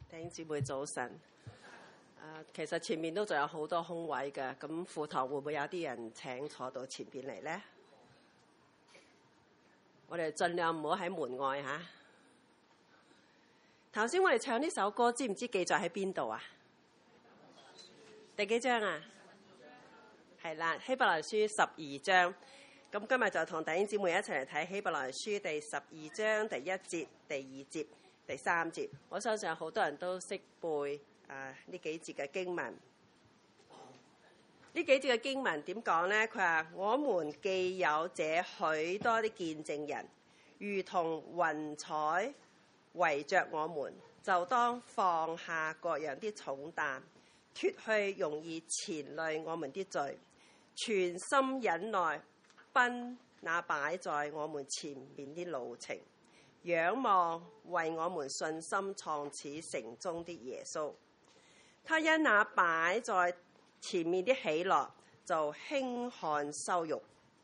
弟兄姊妹早晨。其實前面都仲有好多空位嘅，咁課堂會唔會有啲人請坐到前邊嚟呢？我哋盡量唔好喺門外嚇。頭先我哋唱呢首歌，知唔知記載喺邊度啊？第幾章啊？係啦，希伯來書12章。咁今日就同弟兄姊妹一齊嚟睇希伯來書第12章第1節、第2節、第3節。我相信好多人都識背呢幾節嘅經文。呢幾節嘅經文點講呢？佢話：我們既有這許多的見證人，如同雲彩圍着我們，就當放下各樣的重擔，脫去容易纏累我們的罪，全心忍耐，奔那擺在我們前面的路程，仰望為我們信心創始成終的耶穌。他因那擺在前面的喜樂，就輕看羞辱，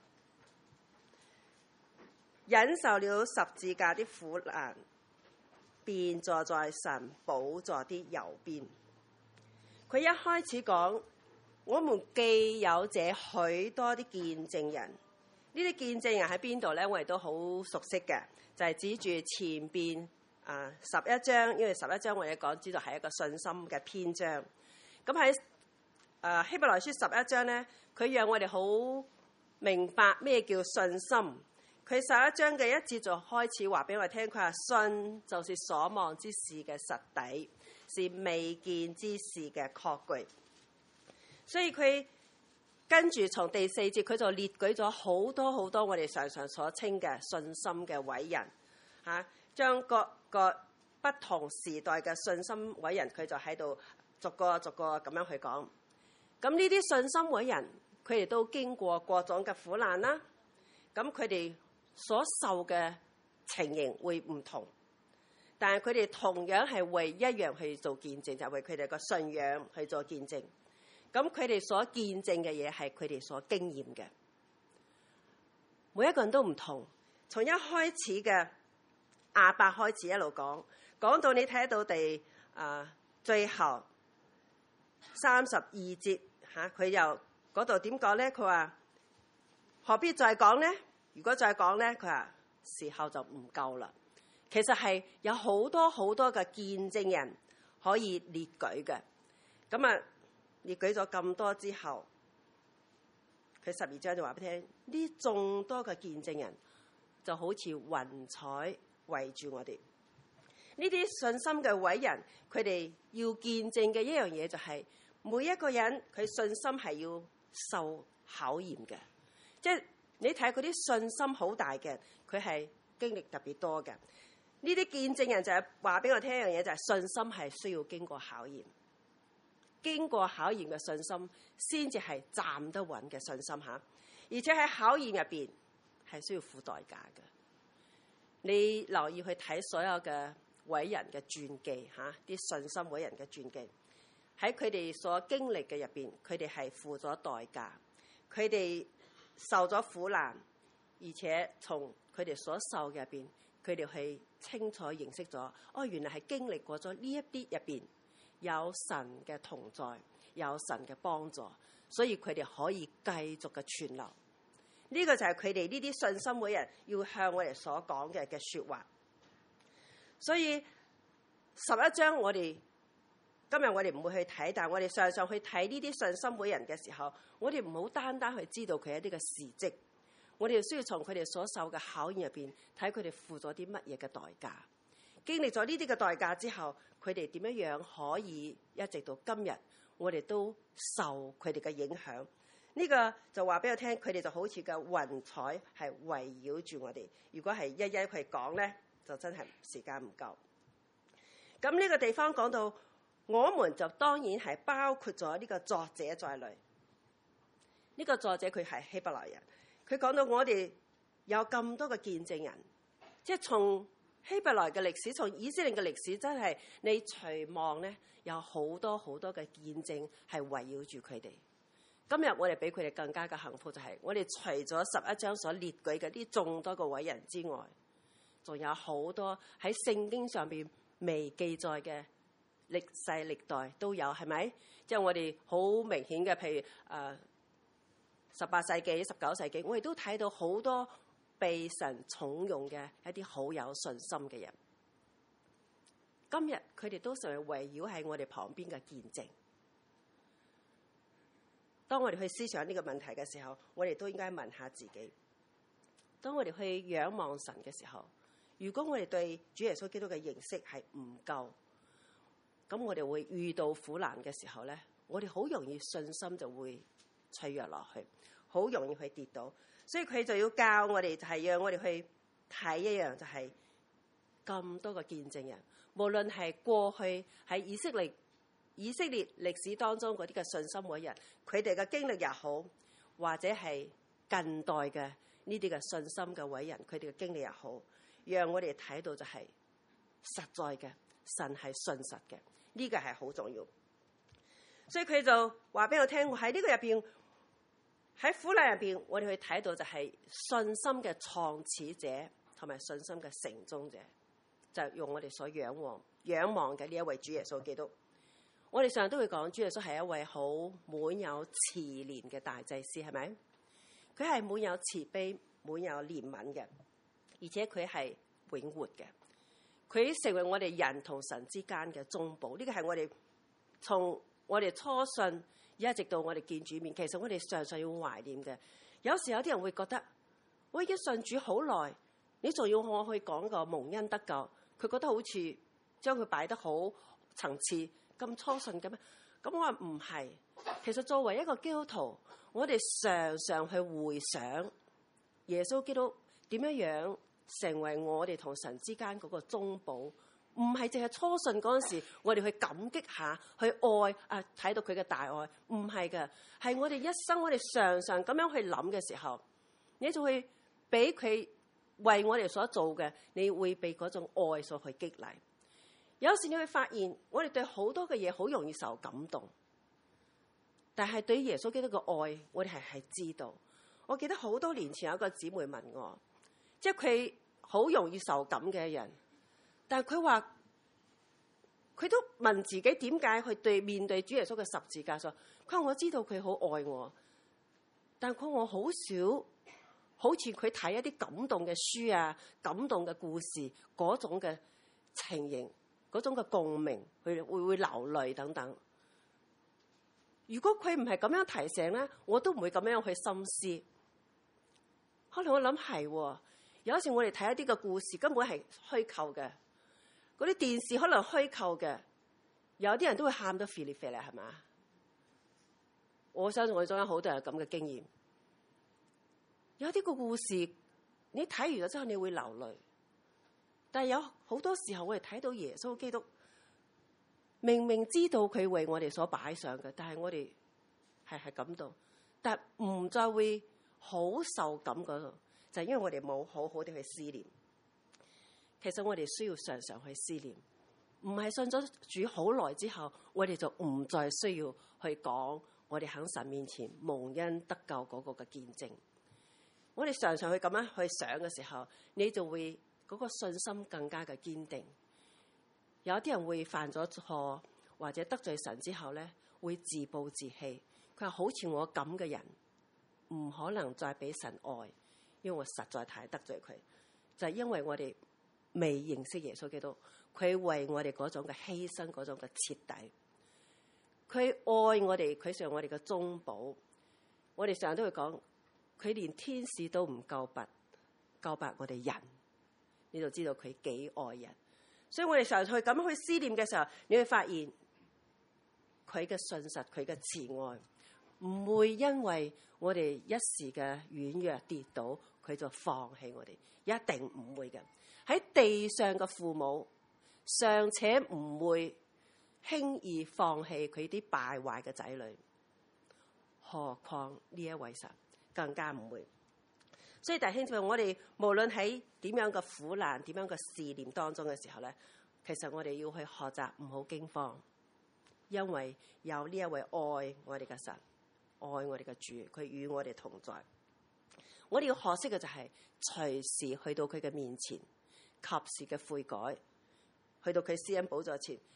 忍受了十字架的苦難，便坐在神寶座的右邊。佢一開始講：我們既有這許多的見證人，呢啲見證人喺邊度呢？我哋都好熟悉嘅，就係指住前邊11章，因為11章我哋講知道係一個信心嘅篇章。咁喺希伯來書11章呢，佢讓我哋好明白咩叫信心。佢11章嘅1節就開始話俾我哋聽，佢話信就是所望之事嘅實底，是未見之事嘅確據。所以佢跟住從第4節，佢就列舉咗好多好多我哋常常所稱嘅信心嘅偉人嚇，將各個不同時代嘅信心偉人，佢就喺度逐個逐個咁樣去講。咁呢啲信心偉人，佢哋都經過各種嘅苦難啦。咁佢哋所受嘅情形會唔同，但係佢哋同樣係為一樣去做見證，就係為佢哋個信仰去做見證。咁佢哋所見證嘅嘢係佢哋所經驗嘅，每一個人都唔同。從一開始嘅亞伯開始一路講到你睇到最後32節嚇，佢又嗰度點講呢？佢話何必再講呢？如果再講呢，佢話時候就唔夠啦。其實係有好多好多嘅見證人可以列舉嘅。咁啊，列舉咗咁多之後，佢12章就話俾你聽，呢眾多嘅見證人就好似雲彩圍住我哋。呢啲信心嘅偉人，佢哋要見證嘅一樣嘢就係每一個人佢信心係要受考驗嘅。即係你睇嗰啲信心好大嘅，佢係經歷特別多嘅。呢啲見證人就係話俾我聽一樣嘢，就係信心係需要經過考驗。經過考驗嘅信心，先至係站得穩嘅信心嚇。而且喺考驗入邊係需要付代價嘅。你留意去睇所有嘅偉人嘅傳記嚇，啲信心偉人嘅傳記，喺佢哋所經歷嘅入邊，佢哋係付咗代價，佢哋受咗苦難，而且從佢哋所受嘅入邊，佢哋係清楚認識咗，原來係經歷過咗呢一啲入邊有神嘅同在，有神嘅幫助，所以佢哋可以繼續嘅傳流。呢個就係佢哋呢啲信心偉人要向我哋所講嘅説話。所以11章今日我哋唔會去睇，但係我哋常常去睇呢啲信心偉人嘅時候，我哋唔好單單去知道佢一啲嘅事蹟，我哋需要從佢哋所受嘅考驗入邊睇佢哋付咗啲乜嘢嘅代價，經歷咗呢啲嘅代價之後，佢哋點樣可以一直到今日，我哋都受佢哋嘅影響。呢個就話俾我聽，佢哋就好似個雲彩係圍繞住我哋。如果係一一去講呢，就真係時間唔夠。咁呢個地方講到，我們就當然係包括咗呢個作者在內。呢個作者佢係希伯來人，佢講到我哋有咁多嘅見證人，即係從希伯來嘅歷史，從以色列嘅歷史，真係你隨望呢，有好多好多嘅見證係圍繞住佢哋。今日我哋比佢哋更加嘅幸福，就係我哋除咗11章所列舉嘅啲眾多個偉人之外，仲有好多喺聖經上邊未記載嘅歷世歷代都有，係咪？即係我哋好明顯嘅，譬如18世紀、19世紀，我哋都睇到好多被神重用嘅一啲好有信心嘅人。今日佢哋都成日圍繞喺我哋旁邊嘅見證。當我哋去思想呢個問題嘅時候，我哋都應該問下自己：當我哋去仰望神嘅時候，如果我哋對主耶穌基督嘅認識係唔夠，咁我哋會遇到苦難嘅時候咧，我哋好容易信心就會脆弱落去，好容易去跌倒。所以佢就要教我哋，就係讓我哋去睇一樣，就係咁多個見證人，無論係過去喺以色列歷史當中嗰啲嘅信心偉人，佢哋嘅經歷也好，或者係近代嘅呢啲嘅信心嘅偉人，佢哋嘅經歷也好，讓我哋睇到就係實在嘅，神係信實嘅，呢個係好重要。所以佢就話俾我聽，喺呢個入邊，喺苦難入邊，我哋去睇到就係信心嘅創始者同埋信心嘅成終者，就用我哋所仰望嘅呢一位主耶穌基督。我哋成日都會講，主耶穌係一位好滿有慈憐嘅大祭司，係咪？佢係滿有慈悲、滿有憐憫嘅，而且佢係永活嘅。佢成為我哋人同神之間嘅中保。呢個係我哋從我哋初信一直到我哋見主面，其實我哋常常要懷念嘅。有時有啲人會覺得，我已經信主好耐，你仲要我去講個蒙恩得救？佢覺得好似將佢擺得好層次。咁初信嘅咩？咁我話唔係。其實作為一個基督徒，我哋常常去回想耶穌基督點樣成為我哋同神之間嗰個中保，唔係淨係初信嗰陣時，我哋去感激下，去愛睇到佢嘅大愛，唔係嘅，係我哋一生，我哋常常咁樣去諗嘅時候，你就會俾佢為我哋所做嘅，你會被嗰種愛所去激勵。有時你會發現，我哋對好多嘅嘢好容易受感動，但係對於耶穌基督嘅愛，我哋係知道。我記得好多年前有一個姊妹問我，即係佢好容易受感嘅人，但係佢話佢都問自己點解佢面對主耶穌嘅十字架上，佢話我知道佢好愛我，但係我好少好似佢睇一啲感動嘅書啊、感動嘅故事嗰種嘅情形。嗰種嘅共鳴，佢會流淚等等。如果佢唔係咁樣提醒咧，我都唔會咁樣去深思。後來我諗係，有時我哋睇一啲嘅故事根本係虛構嘅，嗰啲電視可能虛構嘅，有啲人都會喊到肥嚟肥嚟，係嘛？我相信我哋中間好多人有咁嘅經驗。有啲個故事，你睇完咗之後，你會流淚。但係有好多時候，我哋睇到耶穌基督明明知道佢為我哋所擺上嘅，但係我哋係感動，但係唔再會好受感嗰度，就係因為我哋冇好好地去思念。其實我哋需要常常去思念，唔係信咗主好耐之後，我哋就唔再需要去講我哋喺神面前蒙恩得救嗰個嘅見證。我哋常常去咁樣去想嘅時候，你就會嗰個信心更加嘅堅定。有啲人會犯咗錯或者得罪神之後咧，會自暴自棄。佢話好似我咁嘅人，唔可能再俾神愛，因為我實在太得罪佢。就係因為我哋未認識耶穌基督，佢為我哋嗰種嘅犧牲，嗰種嘅徹底，佢愛我哋，佢成為我哋嘅中保。我哋成日都會講，佢連天使都唔夠拔我哋人。你就知道佢幾愛人，所以我哋常常去咁去思念嘅時候，你會發現佢嘅信實，佢嘅慈愛，唔會因為我哋一時嘅軟弱跌倒，佢就放棄我哋，一定唔會嘅。喺地上嘅父母尚且唔會輕易放棄佢啲敗壞嘅仔女，何況呢一位神更加唔會。所以弟兄姊妹，我哋無論喺點樣嘅苦難、點樣嘅試煉當中嘅時候咧，其實我哋要去學習唔好驚慌，因為有呢一位愛我哋嘅神，愛我哋嘅主，佢與我哋同在。我哋要學識嘅就係隨時去到佢嘅面前，及時嘅悔改，去到佢施恩寶座前，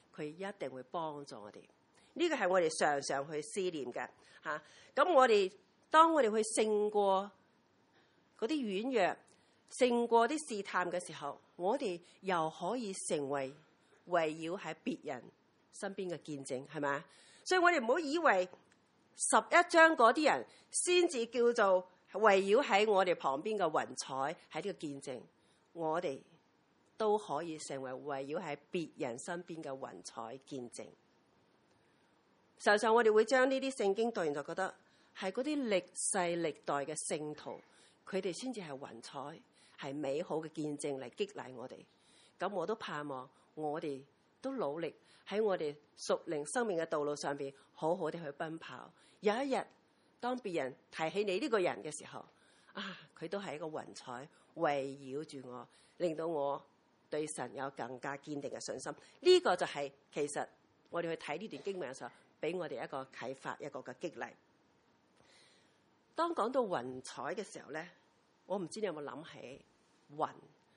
佢一定會幫助我哋。呢個係我哋常常去思念嘅嚇。咁當我哋去勝過嗰啲軟弱，勝過啲試探嘅時候，我哋又可以成為圍繞喺別人身邊嘅見證，係咪？所以我哋唔好以為11章嗰啲人先至叫做圍繞喺我哋旁邊嘅雲彩喺呢個見證，我哋都可以成為圍繞喺別人身邊嘅雲彩見證。常常我哋會將呢啲聖經讀完就覺得係嗰啲歷世歷代嘅聖徒，佢哋先至係雲彩，係美好嘅見證嚟激勵我哋。咁我都盼望我哋都努力喺我哋屬靈生命嘅道路上邊好好地去奔跑。有一日當別人提起你呢個人嘅時候，佢都係一個雲彩圍繞住我，令到我對神有更加堅定嘅信心。呢個就係其實我哋去睇呢段經文嘅時候，俾我哋一個啟發，一個嘅激勵。當講到雲彩嘅時候咧，我唔知你有冇諗起雲。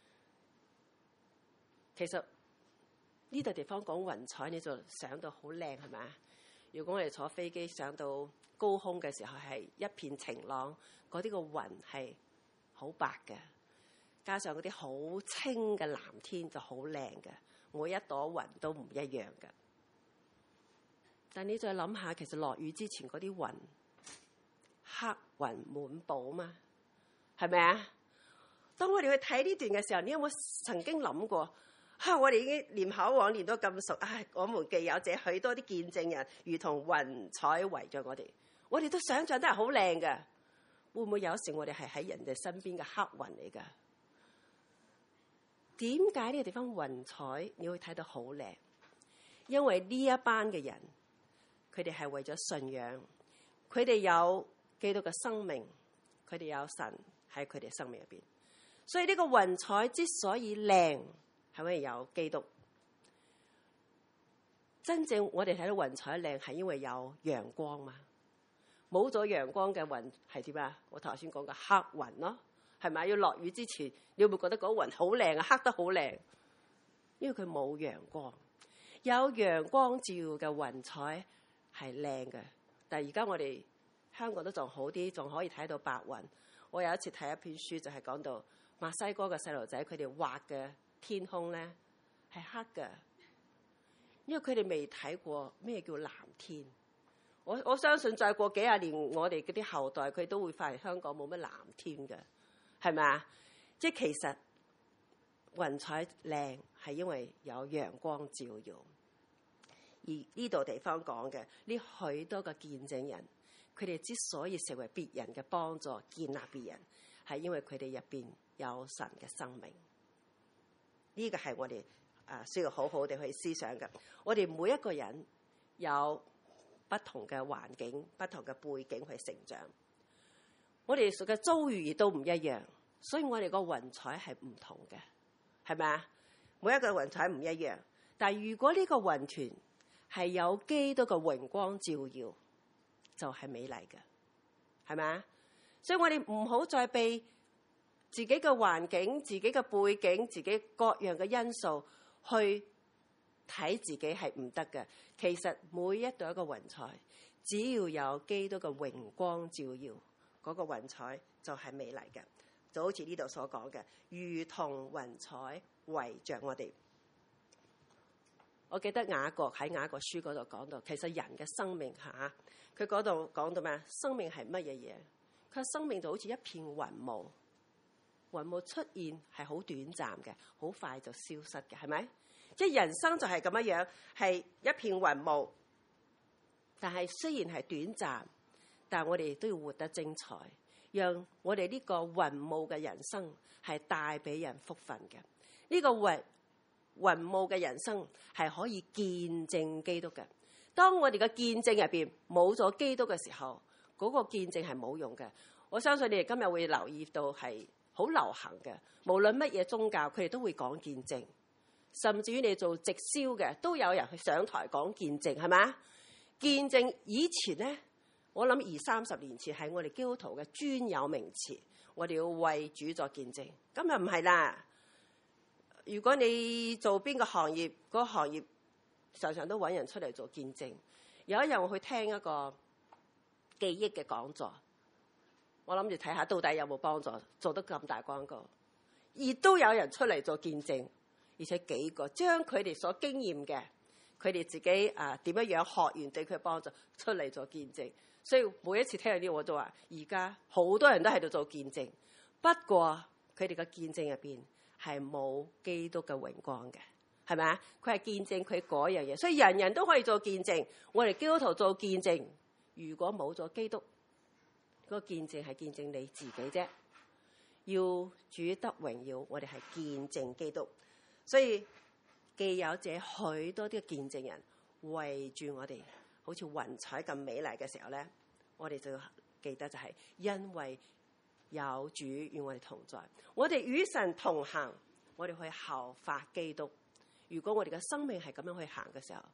其實呢度地方講雲彩，你就想到好靚，係咪啊？如果我哋坐飛機上到高空嘅時候，係一片晴朗，嗰啲個雲係好白嘅，加上嗰啲好清嘅藍天就好靚嘅，每一朵雲都唔一樣嘅。但你再諗下，其實落雨之前嗰啲雲黑雲滿布嘛，係咪啊？當我哋去睇呢段嘅時候，你有冇曾經諗過？我哋已經念口往念到咁熟，我們既有這許多啲見證人，如同雲彩圍着我哋，我哋都想象得係好靚嘅。會唔會有時我哋係喺人哋身邊嘅黑雲嚟㗎？點解呢個地方雲彩你會睇到好靚？因為呢一班嘅人，佢哋係為咗信仰，佢哋有基督嘅生命，佢哋有神喺佢哋生命入邊，所以呢個雲彩之所以靚，係因為有基督。真正我哋睇到雲彩靚，係因為有陽光嘛。冇咗陽光嘅雲係點啊？我頭先講嘅黑雲咯，係咪？要落雨之前，你會唔會覺得嗰雲好靚啊？黑得好靚，因為佢冇陽光。有陽光照嘅雲彩係靚嘅，但係而家我哋香港都仲好啲，仲可以睇到白雲。我有一次睇一篇書，就係講到墨西哥嘅細路仔，佢哋畫嘅天空咧係黑嘅，因為佢哋未睇過咩叫藍天。我相信再過幾廿年，我哋嗰啲後代佢都會發現香港冇乜藍天嘅，係咪啊？即係其實雲彩靚係因為有陽光照耀。而呢度地方講嘅呢許多嘅見證人，佢哋之所以成為別人嘅幫助、建立別人，係因為佢哋入邊有神嘅生命。呢個係我哋需要好好地去思想嘅。我哋每一個人有不同嘅環境、不同嘅背景去成長，我哋嘅遭遇亦都唔一樣，所以我哋個雲彩係唔同嘅，係咪啊？每一個雲彩唔一樣，但係如果呢個雲團係有基督嘅榮光照耀，就係美麗嘅，係咪啊？所以我哋唔好再被自己嘅環境、自己嘅背景、自己各樣嘅因素去睇自己係唔得嘅。其實每一朵一個雲彩，只要有基督嘅榮光照耀，嗰個雲彩就係美麗嘅。就好似呢度所講嘅，如同雲彩圍着我哋。我記得雅各喺雅各書嗰度講到，其實人嘅生命佢嗰度講到咩？生命係乜嘢嘢？佢話生命就好似一片雲霧，雲霧出現係好短暫嘅，好快就消失嘅，係咪？即係人生就係咁樣，係一片雲霧。但係雖然係短暫，但係我哋都要活得精彩，讓我哋呢個雲霧嘅人生係帶俾人福分嘅。呢個雲霧嘅人生係可以見證基督嘅。當我哋嘅見證入邊冇咗基督嘅時候，嗰個見證係冇用嘅。我相信你哋今日會留意到係好流行嘅，無論乜嘢宗教，佢哋都會講見證。甚至於你做直銷嘅，都有人去上台講見證，係咪？見證以前咧，我諗20-30年前係我哋基督徒嘅專有名詞，我哋要為主作見證。今日唔係啦。如果你做邊個行業，嗰個行業常常都揾人出嚟做見證。有一日我去聽一個記憶嘅講座，我諗住睇下到底有冇幫助，做得咁大廣告，亦都有人出嚟做見證，而且幾個將佢哋所經驗嘅，佢哋自己點樣學完對佢嘅幫助出嚟做見證。所以每一次聽到呢，我都話而家好多人都喺度做見證，不過佢哋嘅見證入邊係冇基督嘅榮光嘅。係咪啊？佢係見證佢嗰樣嘢，所以人人都可以做見證。我哋基督徒做見證，如果冇咗基督，嗰個見證係見證你自己啫。要主得榮耀，我哋係見證基督。所以既有這許多啲見證人圍住我哋，好似雲彩咁美麗嘅時候咧，我哋就要記得就係因為有主與我哋同在，我哋與神同行，我哋去效法基督。如果我哋嘅生命係咁樣去行嘅時候，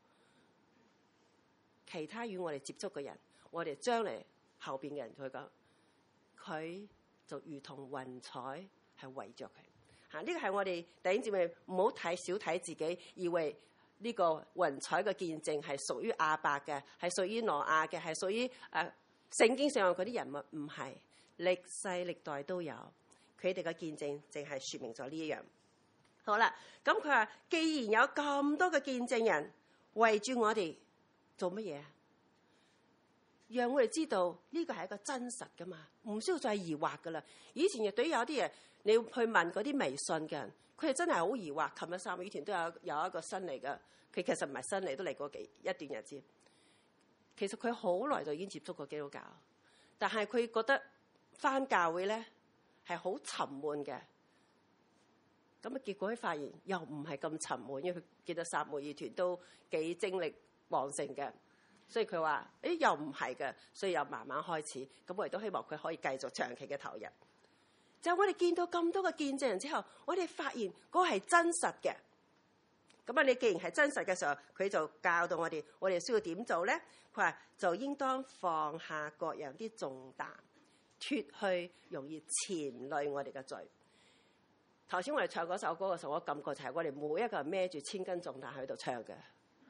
其他與我哋接觸嘅人，我哋將嚟後邊嘅人同佢講，佢就如同雲彩係圍着佢。呢個係我哋弟兄姊妹唔好睇小睇自己，以為呢個雲彩嘅見證係屬於亞伯嘅，係屬於挪亞嘅，係屬於聖經上嗰啲人物，唔係，歷世歷代都有，佢哋嘅見證淨係說明咗呢一樣。好啦，咁佢話既然有咁多嘅見證人圍住我哋，做乜嘢啊？讓我哋知道呢個係一個真實噶嘛，唔需要再疑惑噶啦。以前亦對有啲嘢，你要去問嗰啲迷信嘅人，佢哋真係好疑惑。琴日三會團都有一個新嚟嘅，佢其實唔係新嚟，都嚟過一段日子。其實佢好耐就已經接觸過基督教，但係佢覺得返教會咧係好沉悶嘅。咁啊，結果佢發現又唔係咁沉悶，因為佢見到撒母耳團都幾精力旺盛嘅，所以佢話：又唔係嘅，所以又慢慢開始。咁我哋都希望佢可以繼續長期嘅投入。就我哋見到咁多嘅見證人之後，我哋發現嗰個係真實嘅。咁啊，你既然係真實嘅時候，佢就教導我哋需要點做咧？佢話就應當放下各樣啲重擔，脫去容易纏累我哋嘅罪。頭先我哋唱嗰首歌嘅時候，我感覺就係我哋每一個人孭住千斤重擔喺度唱嘅，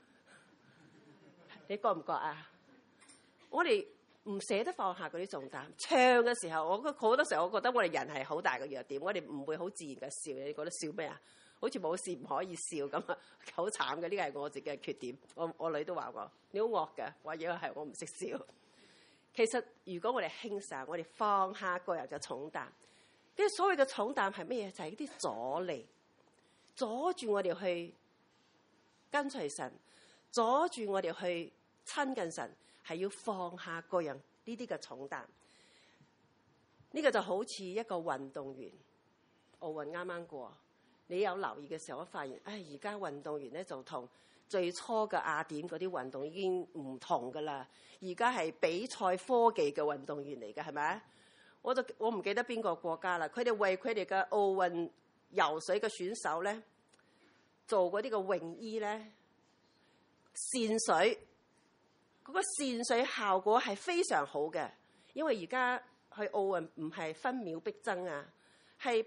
你覺唔覺啊？我哋唔捨得放下嗰啲重擔，唱嘅時候，好多時候我覺得我哋人係好大嘅弱點，我哋唔會好自然嘅笑。你覺得笑咩啊？好似冇事唔可以笑咁啊，好慘嘅。呢個係我自己嘅缺點。我女都話我你好惡嘅，或者係我唔識笑。其實如果我哋輕省，我哋放下個人嘅重擔。啲所謂嘅重擔係乜嘢？就係呢啲阻力，阻住我哋去跟隨神，阻住我哋去親近神，係要放下個人呢啲嘅重擔。呢個就好似一個運動員，奧運啱啱過，你有留意嘅時候，我發現，而家運動員咧就同最初嘅雅典嗰啲運動已經唔同噶啦。而家係比賽科技嘅運動員嚟嘅，係咪？我唔記得邊個國家啦，佢哋為佢哋嘅奧運游水嘅選手咧做嗰啲嘅泳衣咧，滲水嗰個滲水效果係非常好嘅，因為而家去奧運唔係分秒必爭啊，係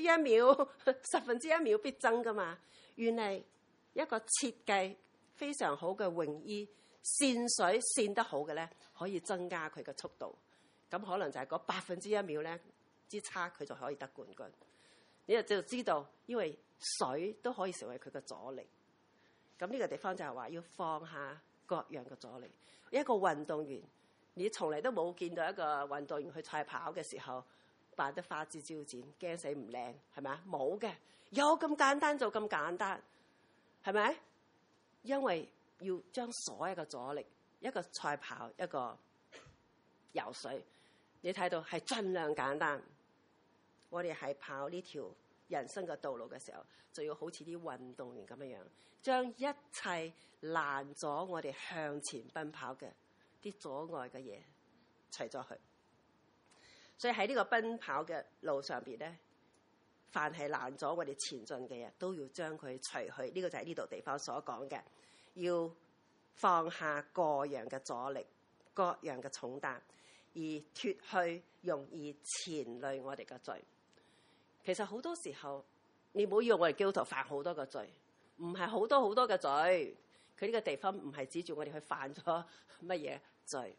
1%、10%必爭噶嘛。原嚟一個設計非常好嘅泳衣，滲水滲得好嘅咧，可以增加佢嘅速度。咁可能就係嗰1%咧之差，佢就可以得冠軍。你就知道，因為水都可以成為佢嘅阻力。咁呢個地方就係話要放下各樣嘅阻力。一個運動員，你從嚟都冇見到一個運動員去賽跑嘅時候扮得花枝招展，驚死唔靚，係咪啊？冇嘅，有咁簡單就咁簡單，係咪？因為要將所有嘅阻力，一個賽跑，一個游水。你睇到係盡量簡單，我哋係跑呢條人生嘅道路嘅時候，就要好似啲運動員咁樣樣，將一切攔阻我哋向前奔跑嘅啲阻礙嘅嘢除咗去。所以喺呢個奔跑嘅路上邊咧，凡係攔阻我哋前進嘅嘢，都要將佢除去。呢個就係呢度地方所講嘅，要放下各樣嘅阻力，各樣嘅重擔。而脫去容易纏累我哋嘅罪。其實好多時候，你唔好以為我哋基督徒犯好多嘅罪，唔係好多嘅罪。 佢呢個地方唔係指住我哋去犯咗乜嘢罪。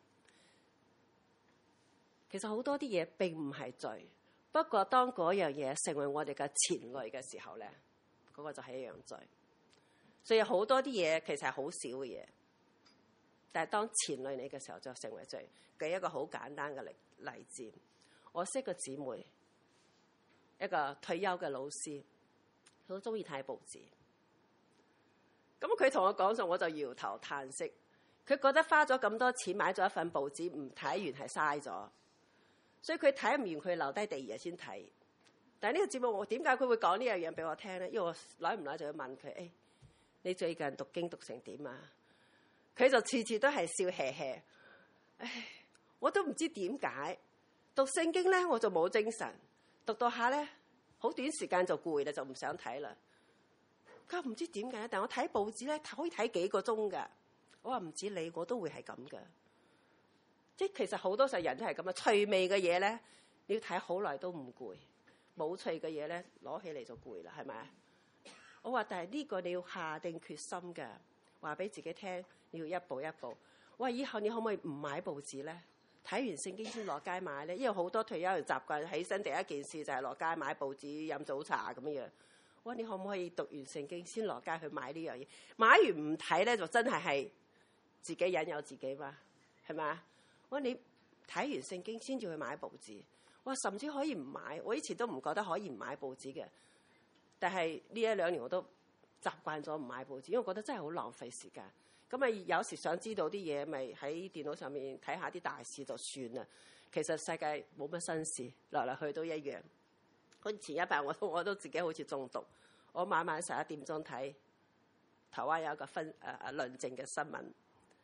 其實好多啲嘢並唔係罪，不過當嗰樣嘢成為我哋嘅纏累嘅時候咧，嗰個就係一樣罪。所以好多啲嘢其實係好少嘅嘢，但係當纏累你嘅時候就成為罪。舉一個好簡單嘅例子，我識個姊妹，一個退休嘅老師，佢好中意睇報紙。咁佢同我講咗，我就搖頭嘆息。佢覺得花咗咁多錢買咗一份報紙，唔睇完係嘥咗，所以佢睇唔完，佢留低第二日先睇。但係呢個節目，我點解佢會講呢樣嘢俾我聽咧？因為我耐唔耐就要問佢，你最近讀經讀成點啊？佢就次次都係笑嘻嘻。我都唔知點解讀聖經咧，我就冇精神，讀到下咧，好短時間就攰啦，就唔想睇啦。佢話唔知點解，但我睇報紙咧可以睇幾個鐘㗎。我話唔止你，我都會係咁㗎。即係其實好多時人都係咁啊。趣味嘅嘢咧，你要睇好耐都唔攰；冇趣嘅嘢咧，攞起嚟就攰啦，係咪？我話但係呢個你要下定決心㗎，話俾自己聽，你要一步一步。我話以後你可唔可以唔買報紙咧？睇完聖經先落街買咧，因為好多退休人習慣起身第一件事就係落街買報紙、飲早茶咁樣。我話你可唔可以讀完聖經先落街去買呢樣嘢？買完唔睇咧，就真係自己引誘自己嘛，係咪啊？我話你睇完聖經先至去買報紙。我話甚至可以唔買，我以前都唔覺得可以唔買報紙嘅，但係呢1-2年我都習慣咗唔買報紙，因為我覺得真係好浪費時間。咁啊，有時想知道啲嘢，咪喺電腦上面睇下啲大事就算啦。其實世界冇乜新事，來來去都一樣。好似前一排我都自己好似中毒，我晚11點鐘睇台灣有一個論證嘅新聞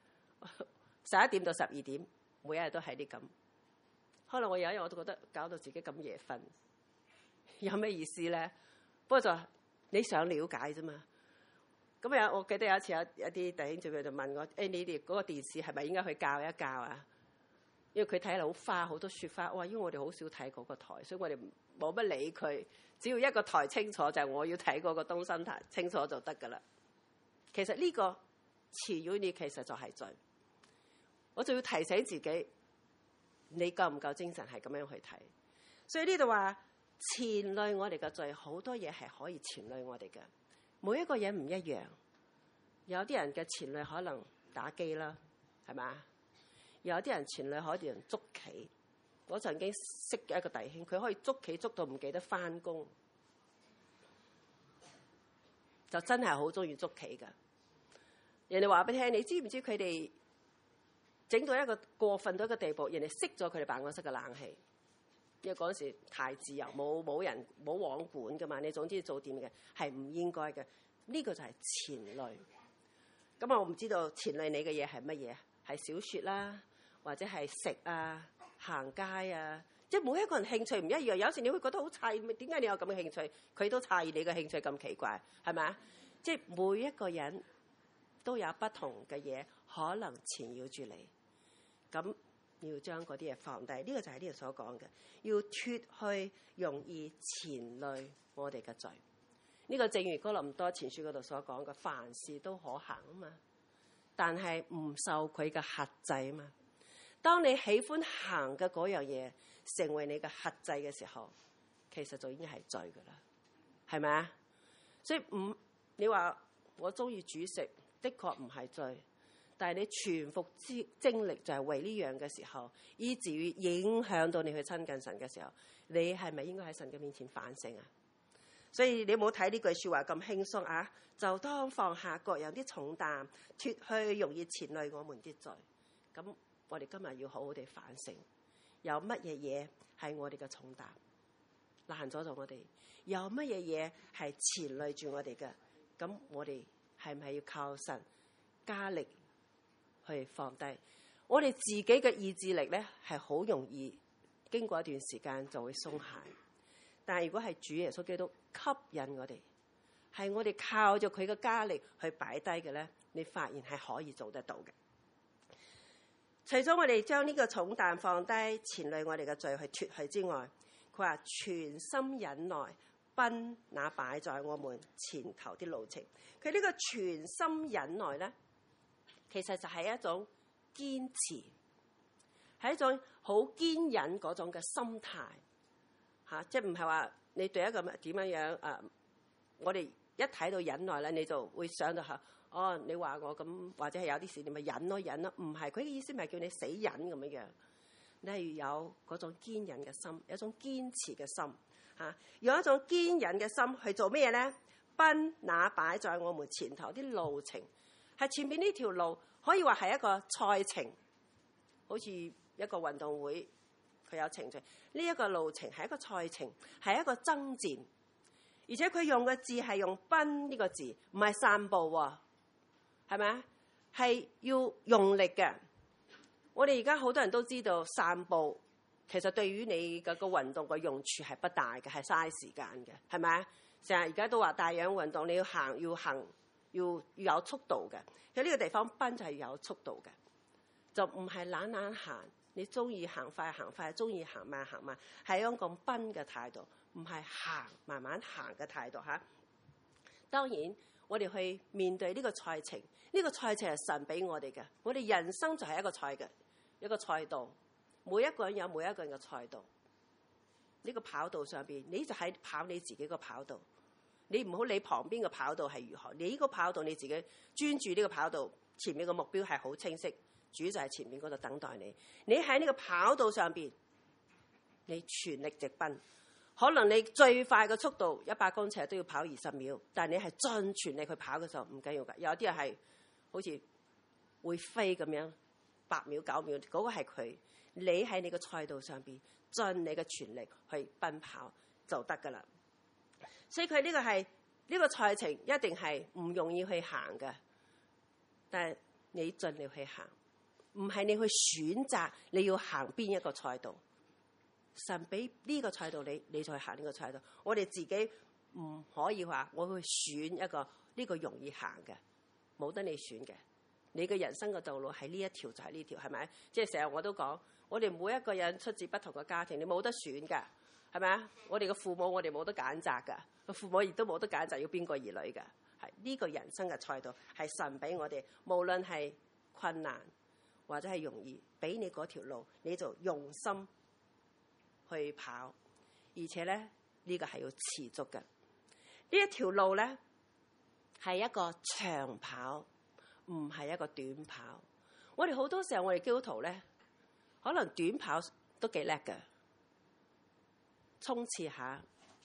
，11點到12點，每一日都係啲咁。可能我有一日我都覺得搞到自己咁夜瞓，有咩意思咧？不過就你想了解啫嘛。咁我記得有一次有一啲弟兄姊妹就問我，你哋嗰個電視係咪應該去校一校啊？因為佢睇嚟好花，好多雪花。哇！因為我哋好少睇嗰個台，所以我哋冇乜理佢。只要一個台清楚，就係我要睇嗰個東新台清楚就得㗎啦。其實呢個纏擾你其實就係罪。我就要提醒自己，你夠唔夠精神係咁樣去睇？所以呢度話纏累我哋嘅罪，好多嘢係可以纏累我哋嘅。每一個人唔一樣，有啲人嘅纏累可能打機啦，係嘛？有啲人纏累可能捉棋。我曾經識嘅一個弟兄，佢可以捉棋捉到唔記得返工，就真係好中意捉棋㗎。人哋話俾你聽，你知唔知佢哋整到一個過分到一個地步，人哋熄咗佢哋辦公室嘅冷氣。因為嗰陣時太自由，冇人冇網管㗎嘛，你總之做掂嘅係唔應該嘅。呢個就係纏累。咁我唔知道纏累你嘅嘢係乜嘢，係小説啦，或者係食啊、行街啊，即係每一個人興趣唔一樣。有時你會覺得好詫異，點解你有咁嘅興趣？佢都詫異你嘅興趣咁奇怪，係咪啊？即係每一個人都有不同嘅嘢可能纏繞住你，咁要將嗰啲嘢放低。呢個就係呢度所講嘅，要脫去容易纏累我哋嘅罪。呢個正如哥林多前書嗰度所講嘅，凡事都可行啊嘛，但係唔受佢嘅轄制啊嘛。當你喜歡行嘅嗰樣嘢成為你嘅轄制嘅時候，其實就已經係罪噶啦，係咪啊？所以你話我中意煮食，的確唔係罪，但係你全副精力就係為呢樣嘅時候，以至於影響到你去親近神嘅時候，你係咪應該喺神嘅面前反省啊？所以你冇睇呢句說話咁輕鬆啊！就當放下各樣啲重擔，脫去容易纏累我們啲罪。咁我哋今日要好好地反省，有乜嘢嘢係我哋嘅重擔，攔阻咗我哋？有乜嘢嘢係纏累住我哋嘅？咁我哋係唔係要靠神加力去放低？我哋自己嘅意志力咧，係好容易經過一段時間就會鬆懈。但係如果係主耶穌基督吸引我哋，係我哋靠著佢嘅加力去擺低嘅咧，你發現係可以做得到嘅。除咗我哋將呢個重擔放低，纏累我哋嘅罪去脫去之外，佢話全心忍耐，奔那擺在我們前頭啲路程。佢呢個全心忍耐咧， 其實就係一種堅持，係一種好堅忍嗰種嘅心態嚇，即係唔係話你對一個點樣樣我哋一睇到忍耐咧，你就會想到嚇，哦，你話我咁，或者係有啲事你咪忍咯，唔係，佢嘅意思咪叫你死忍咁樣樣，你係要有嗰種堅忍嘅心，有一種堅持嘅心嚇，用一種堅忍嘅心去做咩嘢咧？奔那擺在我們前頭啲路程，係前面呢條路可以話係一個賽程，好似一個運動會，佢有程序。呢一個路程係一個賽程，係一個爭戰，而且佢用嘅字係用奔呢個字，唔係散步喎，係咪啊？係要用力嘅。我哋而家好多人都知道散步其實對於你嘅個運動嘅用處係不大嘅，係嘥時間嘅，係咪啊？成日而家都話帶氧運動，你要行要有速度嘅。喺呢個地方奔就係要有速度嘅，就唔係懶行。你中意行快，中意行慢，係一種咁奔嘅態度，唔係慢慢行嘅態度嚇。當然，我哋去面對呢個賽程，呢個賽程係神俾我哋嘅。我哋人生就係一個賽道，每一個人有每一個人嘅賽道。呢個跑道上邊，你就喺跑你自己個跑道。你唔好理旁邊個跑道係如何，你呢個跑道你自己專注呢個跑道，前面個目標係好清晰。主就喺前面嗰度等待你，你喺呢個跑道上邊，你全力直奔。可能你最快嘅速度100公尺都要跑20秒，但係你係盡全力去跑嘅時候唔緊要㗎。有啲人係好似會飛咁樣，8秒9秒，嗰個係佢。你喺你個賽道上邊盡你嘅全力去奔跑就得㗎啦。所以佢呢個係呢個賽程一定係唔容易去行嘅，但係你盡力去行。唔係你去選擇你要行邊一個賽道，神俾呢個賽道你就去行呢個賽道。我哋自己唔可以話我去選一個呢個容易行嘅，冇得你選嘅。你嘅人生嘅道路係呢一條就係呢條，係咪？即係成日我都講，我哋每一個人出自不同嘅家庭，你冇得選㗎，係咪啊？我哋嘅父母我哋冇得揀擇㗎，個父母亦都冇得揀擇要邊個兒女㗎。係呢個人生嘅賽道係神俾我哋，無論係困難或者係容易，俾你嗰條路，你就用心去跑，而且咧呢個係要持續嘅。呢一條路咧係一個長跑，唔係一個短跑。我哋好多時候我哋基督徒咧，可能短跑都幾叻嘅，衝刺下，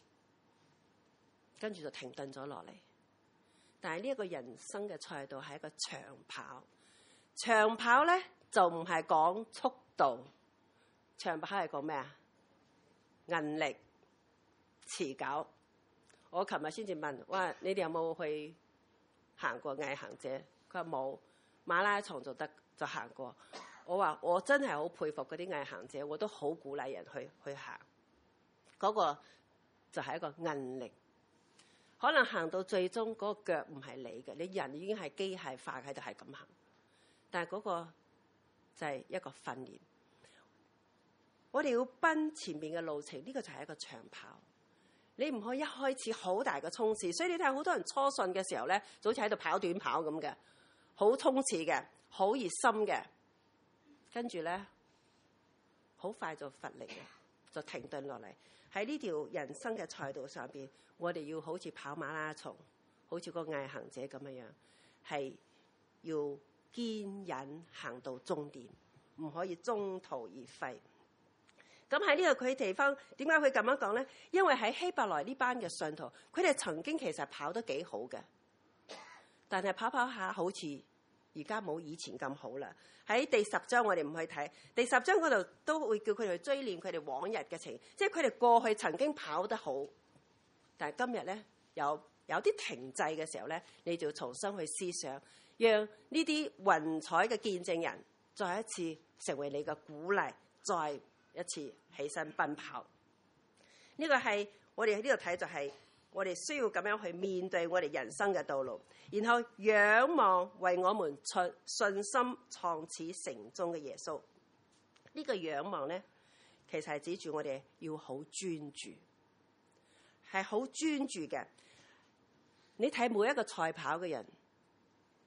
跟住就停頓咗落嚟。但係呢一個人生嘅賽道係一個長跑。長跑咧就唔係講速度，長跑係講咩啊？韌力、持久。我琴日先至問，哇！你哋有冇去行過毅行者？佢話冇，馬拉松就得就行過。我話我真係好佩服嗰啲毅行者，我都好鼓勵人去行。嗰個就係一個韌力。可能行到最終嗰個腳唔係你嘅，你人已經係機械化喺度係咁行。但係嗰個就係一個訓練，我哋要奔前面嘅路程，呢個就係一個長跑。你唔可以一開始好大嘅衝刺，所以你睇好多人初信嘅時候咧，就好似喺度跑短跑咁嘅，好衝刺嘅，好熱心嘅，跟住咧好快就乏力嘅，就停頓落嚟。喺呢條人生嘅賽道上邊，我哋要好似跑馬拉松，好似個毅行者咁樣，係要堅忍行到終點，唔可以中途而廢。咁喺呢個佢地方，點解佢咁樣講咧？因為喺希伯來呢班嘅信徒，佢哋曾經其實跑得幾好嘅，但係跑下好似而家冇以前咁好啦。喺第10章我哋唔去睇，第10章嗰度都會叫佢哋去追念佢哋往日嘅情，即係佢哋過去曾經跑得好，但係今日咧有啲停滯嘅時候咧，你就要重新去思想。讓呢啲雲彩嘅見證人再一次成為你嘅鼓勵，再一次起身奔跑。呢個係我哋喺呢度睇，就係我哋需要咁樣去面對我哋人生嘅道路，然後仰望為我們信心創始成終嘅耶穌。呢個仰望咧，其實係指住我哋要好專注，係好專注嘅。你睇每一個賽跑嘅人，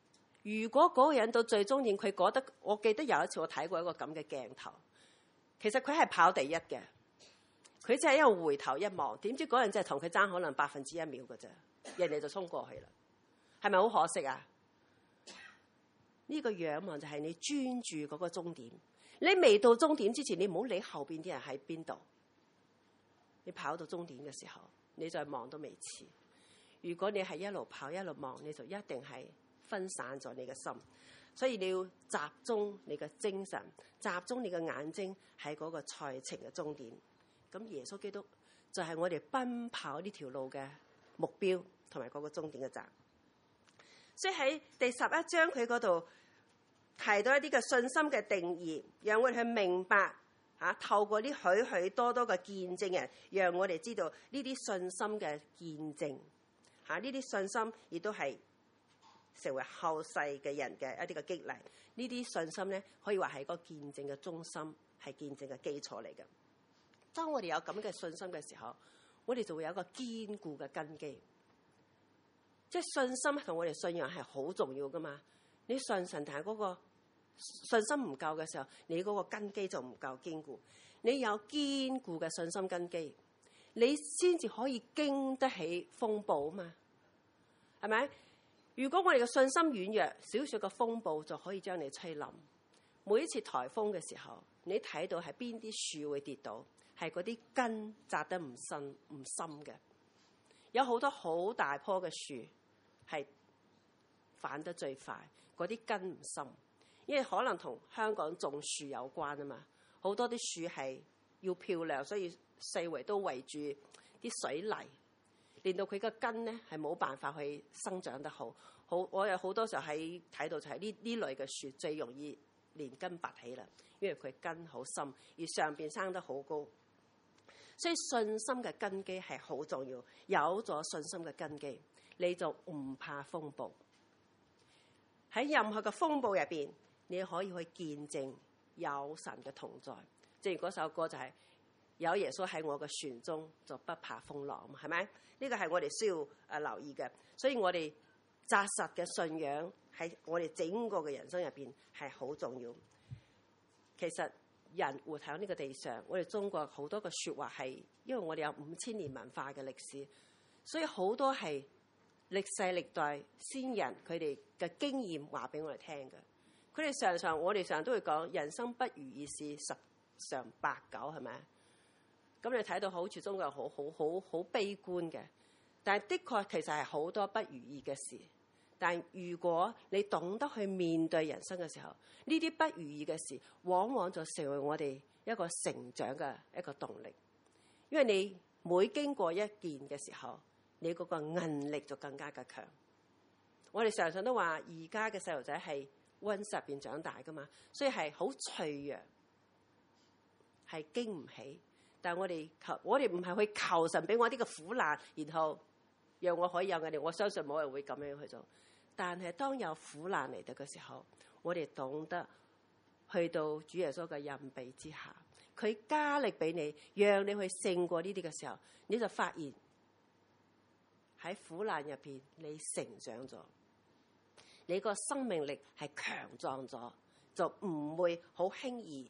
如果嗰個人到最終點，佢覺得，我記得有一次我睇過一個咁嘅鏡頭，其實佢係跑第一嘅，佢就係一個回頭一望，點知嗰人真係同佢爭可能1%秒嘅啫，人哋就衝過去啦，係咪好可惜啊？呢個仰望就係你專注嗰個終點，你未到終點之前，你唔好理後邊啲人喺邊度，你跑到終點嘅時候，你再望都未遲。如果你係一路跑一路望，你就一定係分散咗你嘅心，所以你要集中你嘅精神，集中你嘅眼睛喺嗰個賽程嘅終點。咁耶穌基督就係我哋奔跑呢條路嘅目標同埋嗰個終點嘅站。所以喺第11章佢嗰度提到一啲嘅信心嘅定義，讓我哋去明白透過啲許許多多嘅見證人，讓我哋知道呢啲信心嘅見證呢啲信心亦都係成為後世嘅人嘅一啲嘅激勵。呢啲信心咧，可以話係個見證嘅中心，係見證嘅基礎嚟嘅。當我哋有咁嘅信心嘅時候，我哋就會有一個堅固嘅根基。即係信心同我哋信仰係好重要噶嘛。你信神，但係嗰個信心唔夠嘅時候，你嗰個根基就唔夠堅固。你有堅固嘅信心根基，你先至可以經得起風暴啊嘛，係咪？如果我哋嘅信心軟弱，少少嘅風暴就可以將你吹冧。每一次颱風嘅時候，你睇到係邊啲樹會跌倒，係嗰啲根扎得唔深嘅。有好多好大棵嘅樹係反得最快，嗰啲根唔深，因為可能同香港種樹有關啊嘛。好多啲樹係要漂亮，所以四圍都圍住啲水泥，令到佢個根咧係冇辦法去生長得好。我有好多時候喺睇到就係呢類嘅樹最容易連根拔起啦，因為佢根好深，而上邊生得好高。所以信心嘅根基係好重要，有咗信心嘅根基，你就唔怕風暴。喺任何嘅風暴入邊，你可以去見證有神嘅同在。正如嗰首歌就係有耶穌喺我嘅船中，就不怕風浪，係咪？呢個係我哋需要留意嘅。所以我哋紮實嘅信仰喺我哋整個嘅人生入邊係好重要。其實人活喺呢個地上，我哋中國好多嘅説話係，因為我哋有5000年文化嘅歷史，所以好多係歷世歷代先人佢哋嘅經驗話俾我哋聽嘅。佢哋我哋常都會講，人生不如意事十常八九，係咪？咁你睇到好似中國人好悲觀嘅，但係的確其實係好多不如意嘅事。但如果你懂得去面對人生嘅時候，呢啲不如意嘅事往往就成為我哋一個成長嘅一個動力。因為你每經過一件嘅時候，你嗰個韌力就更加嘅強。我哋常常都話，而家嘅細路仔係溫室入邊長大噶嘛，所以係好脆弱，係經唔起。但係我哋唔係去求神俾我啲嘅苦難，然後讓我可以有毅力。我相信冇人會咁樣去做。但係當有苦難嚟到嘅時候，我哋懂得去到主耶穌嘅蔭庇之下，佢加力俾你，讓你去勝過呢啲嘅時候，你就發現喺苦難入邊你成長咗，你個生命力係強壯咗，就唔會好輕易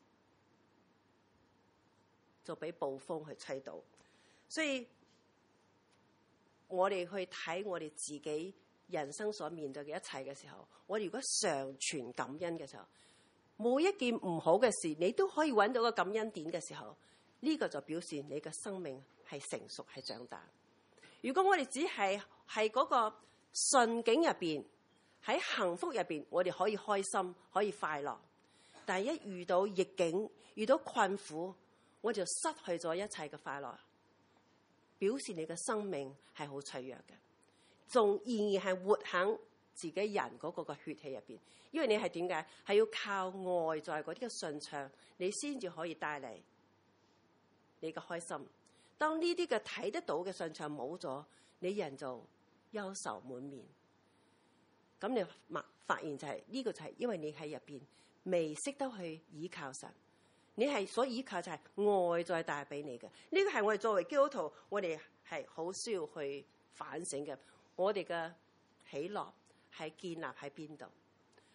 就俾暴風去吹倒。所以我哋去睇我哋自己人生所面對嘅一切嘅時候，我哋如果常存感恩嘅時候，每一件唔好嘅事你都可以揾到個感恩點嘅時候，呢個就表示你嘅生命係成熟，係長大。如果我哋只係嗰個順境入邊，喺幸福入邊，我哋可以開心，可以快樂，但係一遇到逆境，遇到困苦，我就失去咗一切嘅快樂，表示你嘅生命係好脆弱嘅，仲仍然係活喺自己人嗰個嘅血氣入邊。因為你係點解？係要靠外在嗰啲嘅順暢，你先至可以帶嚟你嘅開心。當呢啲嘅睇得到嘅順暢冇咗，你人就憂愁滿面。咁你發現就係呢個就係因為你喺入邊未識得去倚靠神，你係所倚靠就係外在帶俾你嘅。呢個係我哋作為基督徒，我哋係好需要去反省嘅。我哋嘅喜樂係建立喺邊度？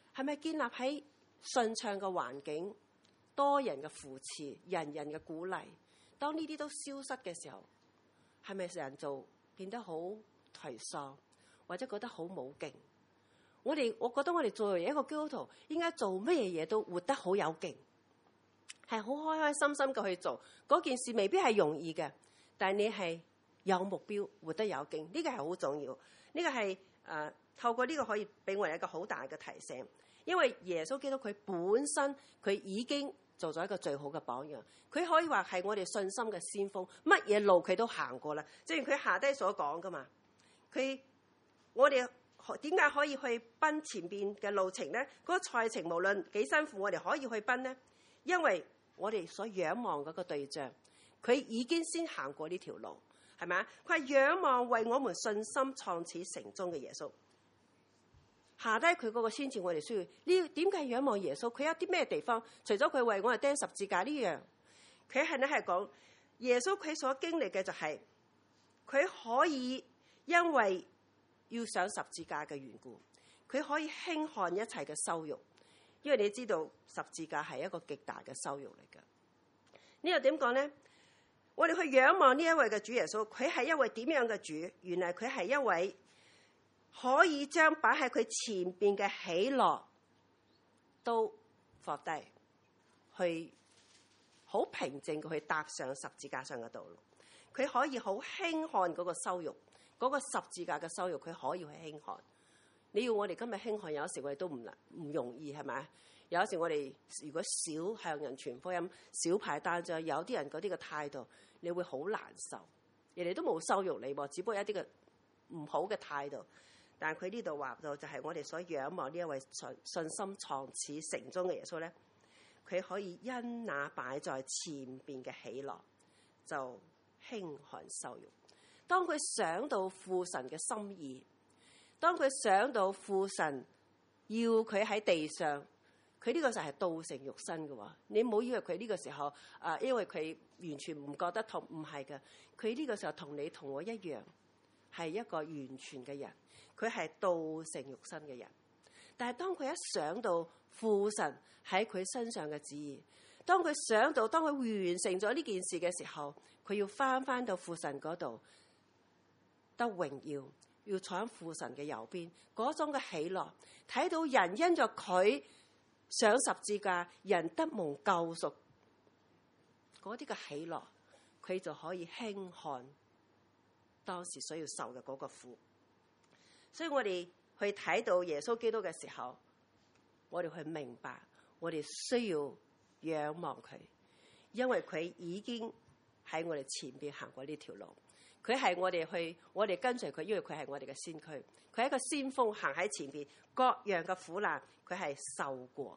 係咪建立喺順暢嘅環境、多人嘅扶持、人人嘅鼓勵？當呢啲都消失嘅時候，係咪人就變得好頹喪，或者覺得好冇勁？我覺得我哋作為一個基督徒，應該做乜嘢都活得好有勁，係好開開心心嘅去做嗰件事，未必係容易嘅，但係你係有目標，活得有勁，呢個係好重要。呢個係透過呢個可以俾我哋一個好大嘅提醒，因為耶穌基督佢本身佢已經做咗一個最好嘅榜樣，佢可以話係我哋信心嘅先鋒，乜嘢路佢都行過啦。正如佢下低所講噶嘛，我哋點解可以去奔前邊嘅路程呢？嗰個賽程無論幾辛苦，我哋可以去奔呢？因為我哋所仰望嗰個對象，佢已經先行過呢條路，係咪啊？佢係仰望為我們信心創始成終嘅耶穌。下低佢嗰個先至我哋需要呢？點解仰望耶穌？佢有啲咩地方？除咗佢為我哋釘十字架呢樣，佢係講耶穌佢所經歷嘅就係佢可以因為要上十字架嘅緣故，佢可以輕看一切嘅羞辱，因為你知道十字架係一個極大嘅羞辱嚟嘅。呢個點講呢？我哋去仰望呢一位嘅主耶穌，佢係一位點樣嘅主？原來佢係一位可以將擺喺佢前邊嘅喜樂都放低，去好平靜嘅去踏上十字架上嘅道路。佢可以好輕看嗰個羞辱，嗰個十字架嘅羞辱，佢可以去輕看。你要我哋今日輕看，有時我哋都唔容易，係咪？有時我哋如果少向人傳福音，少派單張，有啲人嗰啲嘅態度，你會好難受。人哋都冇羞辱你，只不過一啲嘅唔好嘅態度。但係佢呢度話到就係我哋所仰望呢一位信心創始成終嘅耶穌咧，佢可以因那擺在前邊嘅喜樂，就輕看羞辱。當佢想到父神嘅心意，當佢想到父神要佢喺地上，佢呢個就係道成肉身嘅喎。你唔好以為佢呢個時候因為佢完全唔覺得痛，唔係嘅。佢呢個時候同你同我一樣，係一個完全嘅人。佢係道成肉身嘅人。但係當佢一想到父神喺佢身上嘅旨意，當佢想到當佢完成咗呢件事嘅時候，佢要翻到父神嗰度得榮耀，要坐喺父神嘅右邊，嗰種嘅喜樂，睇到人因着佢上十字架，人得蒙救贖，嗰啲嘅喜樂，佢就可以輕看當時需要受嘅嗰個苦。所以我哋去睇到耶穌基督嘅時候，我哋去明白，我哋需要仰望佢，因為佢已經喺我哋前邊行過呢條路。佢係我哋跟隨佢，因為佢係我哋嘅先驅，佢係一個先鋒，行喺前邊，各樣嘅苦難佢係受過，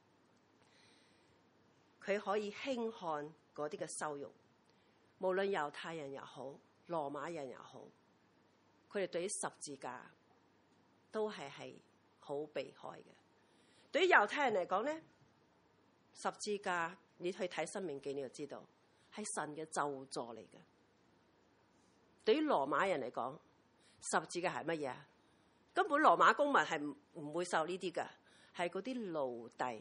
佢可以輕看嗰啲嘅羞辱，無論猶太人又好，羅馬人又好，佢哋對於十字架都係好避開嘅。對於猶太人嚟講咧，十字架你去睇《申命記》，你就知道係神嘅咒詛嚟嘅。對於羅馬人嚟講，十字架係乜嘢啊？根本羅馬公民係唔會受呢啲㗎，係嗰啲奴隸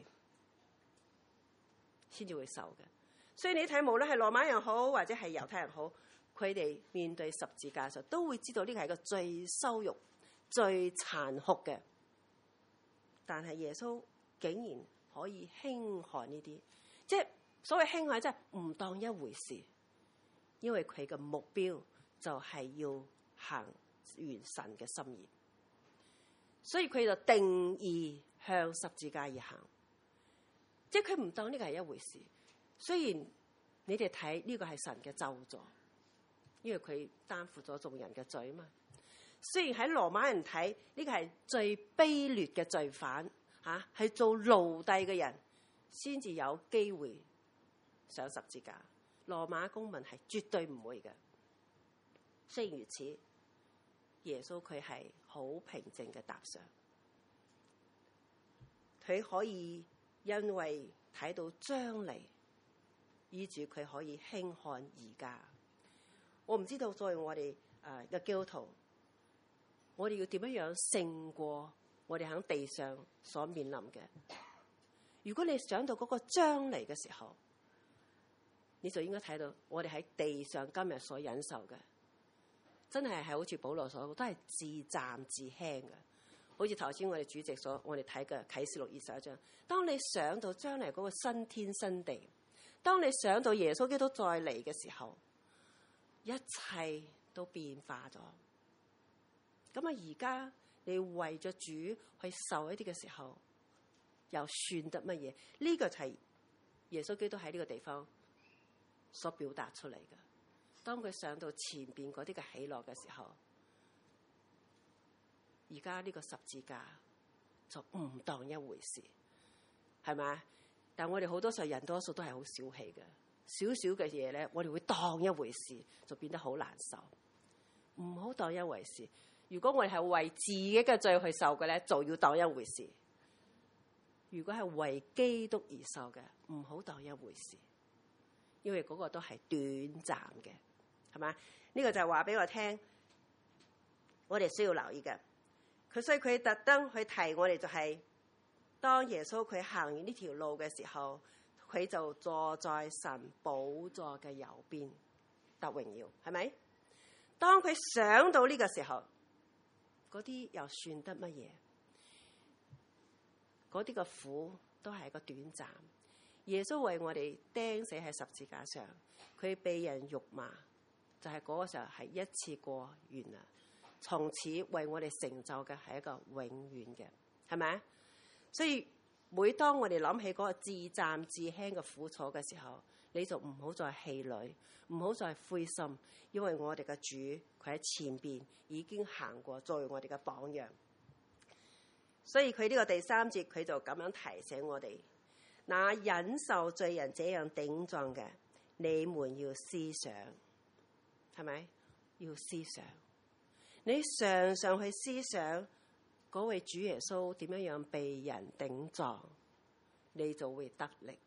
先至會受嘅。所以你睇，無論係羅馬人好，或者係猶太人好，佢哋面對十字架時都會知道呢個係個最羞辱、最殘酷嘅。但係耶穌竟然可以輕看呢啲，即係所謂輕看，即係唔當一回事，因為佢嘅目標就係要行完神嘅心意，所以佢就定義向十字架而行，即係佢唔當呢個係一回事。雖然你哋睇呢個係神嘅咒詛，因為佢擔負咗眾人嘅罪嘛。雖然喺羅馬人睇呢個係最卑劣嘅罪犯，係做奴隸嘅人先至有機會上十字架，羅馬公民係絕對唔會嘅。雖然如此，耶穌佢係好平靜嘅踏上，佢可以因為睇到將來，以至佢可以輕看而家。我唔知道作為我哋嘅基督徒，我哋要點樣勝過我哋喺地上所面臨嘅。如果你想到嗰個將嚟嘅時候，你就應該睇到我哋喺地上今日所忍受嘅，真係好似保羅所講，都係自暫自輕嘅。好似頭先我哋主席我哋睇嘅啟示錄21章，當你想到將嚟嗰個新天新地，當你想到耶穌基督再嚟嘅時候，一切都變化咗。咁啊，而家你為咗主去受一啲嘅時候，又算得乜嘢？呢個就係耶穌基督喺呢個地方所表達出嚟嘅。當佢上到前邊嗰啲嘅喜樂嘅時候，而家呢個十字架就唔當一回事，係咪？但我哋好多時候人多數都係好小氣嘅，少少嘅嘢咧，我哋會當一回事，就變得好難受。唔好當一回事。如果我哋係為自己嘅罪去受嘅咧，就要當一回事。如果係為基督而受嘅，唔好當一回事，因為嗰個都係短暫嘅，係嘛？呢個就係話俾我聽，我哋需要留意嘅。所以佢特登去提我哋，就係當耶穌佢行完呢條路嘅時候，佢就坐在神寶座嘅右邊得榮耀，係咪？當佢想到呢個時候，嗰啲又算得乜嘢？嗰啲嘅苦都係一個短暫。耶穌為我哋釘死喺十字架上，佢被人辱罵，就係嗰個時候係一次過完啦。從此為我哋成就嘅係一個永遠嘅，係咪？所以每當我哋諗起嗰個自暫自輕嘅苦楚嘅時候，你就唔好再氣餒，唔好再灰心，因為我哋嘅主佢喺前邊已經行過，作為我哋嘅榜樣。所以佢呢個第3節佢就咁樣提醒我哋：那忍受罪人這樣頂撞嘅，你們要思想，係咪？要思想。你常常去思想嗰位主耶穌點樣被人頂撞，你就會得力。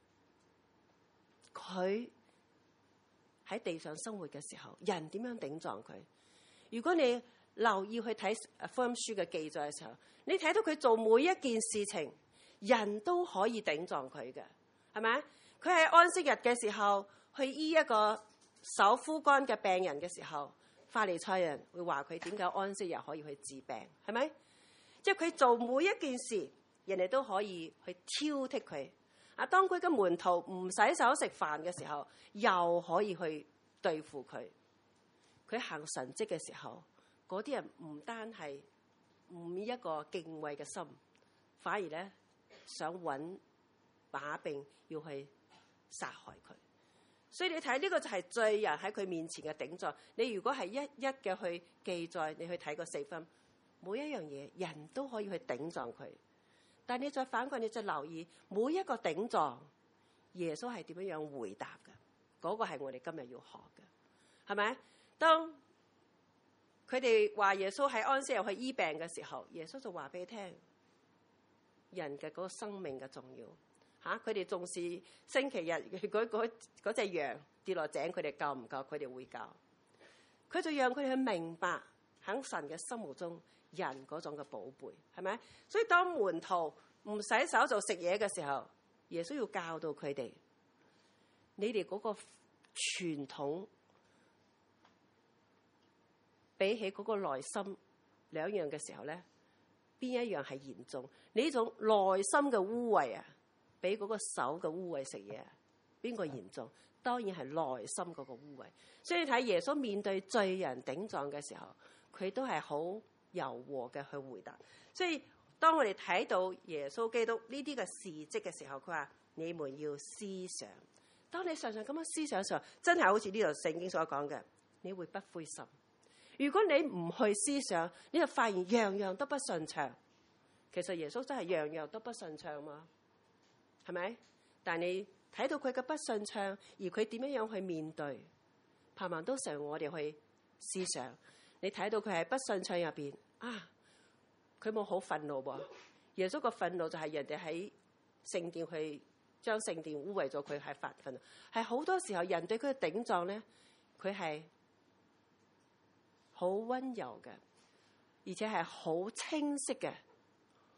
佢喺地上生活嘅時候，人點樣頂撞佢？如果你留意去睇福音書嘅記載嘅時候，你睇到佢做每一件事情，人都可以頂撞佢嘅，係咪？佢喺安息日嘅時候去醫一個手枯乾嘅病人嘅時候，法利賽人會話佢點解安息日可以去治病，係咪？即係佢做每一件事，人哋都可以去挑剔佢。當佢嘅門徒唔洗手食飯嘅時候，又可以去對付佢。佢行神蹟嘅時候，嗰啲人唔單係唔一個敬畏嘅心，反而咧想揾把柄要去殺害佢。所以你睇呢個就係罪人喺佢面前嘅頂撞。你如果係一一嘅去記載，你去睇個4分，每一樣嘢人都可以去頂撞佢。但你再反過，你再留意每一個頂撞，耶穌係點樣回答嘅？嗰個係我哋今日要學嘅，係咪？當佢哋話耶穌喺安息日去醫病嘅時候，耶穌就話俾你聽，人嘅嗰個生命嘅重要。佢哋重視星期日嗰隻羊跌落井，佢哋救唔救？佢哋會救。佢就讓佢哋去明白喺神嘅心目中人嗰種嘅寶貝，係咪？所以當門徒唔洗手就食嘢嘅時候，耶穌要教導佢哋，你哋嗰個傳統比起嗰個內心兩樣嘅時候咧，邊一樣係嚴重？你呢種內心嘅污穢啊，比嗰個手嘅污穢食嘢，邊個嚴重？當然係內心嗰個污穢。所以睇耶穌面對罪人頂撞嘅時候，佢都係好柔和嘅去回答。所以當我哋睇到耶穌基督呢啲嘅事蹟嘅時候，佢話你們要思想。當你常常咁樣思想嘅時候，真係好似呢度聖經所講嘅，你會不灰心。如果你唔去思想，你就發現樣樣都不順暢。其實耶穌真係樣樣都不順暢嘛，係咪？但你睇到佢嘅不順暢，而佢點樣去面對，盼望都成我哋去思想。你睇到佢喺不順暢入邊啊，佢冇好憤怒喎。耶穌個憤怒就係人哋喺聖殿去將聖殿污穢咗，佢係發憤怒。係好多時候人對佢嘅頂撞咧，佢係好溫柔嘅，而且係好清晰嘅